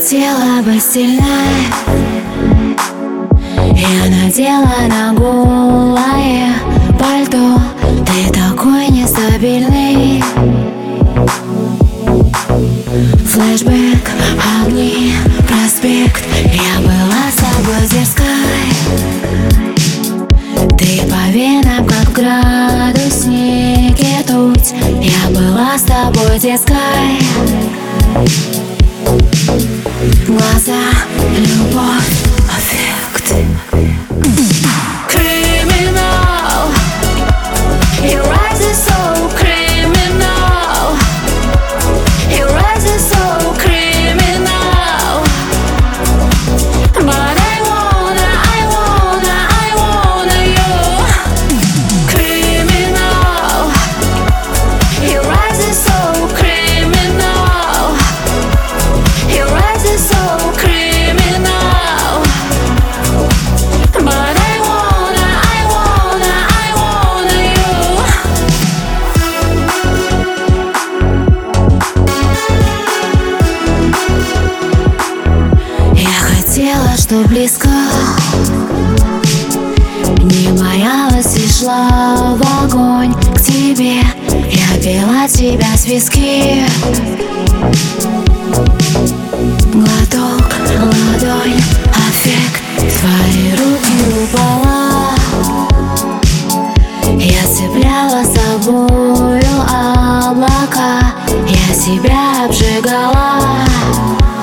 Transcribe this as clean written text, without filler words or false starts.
хотела быть сильной. Я надела на голое пальто. Ты такой нестабильный. Флэшбэк, огни, проспект. Я была с тобой дерзкой. Ты по венам, как в градуснике ртуть. Я была с тобой детской. Глаза, любовь, аффект. Criminal, your eyes are so criminal. Your eyes are so criminal. But I wanna you. Criminal, your eyes are so criminal. Your eyes are so criminal. But I wanna you. Я хотела, что близко, не боялась и шла в огонь к тебе. Я пила тебя с виски. Глоток, ладонь, аффект. Твои руки упала. Я цепляла с собою облака. Я себя обжигала.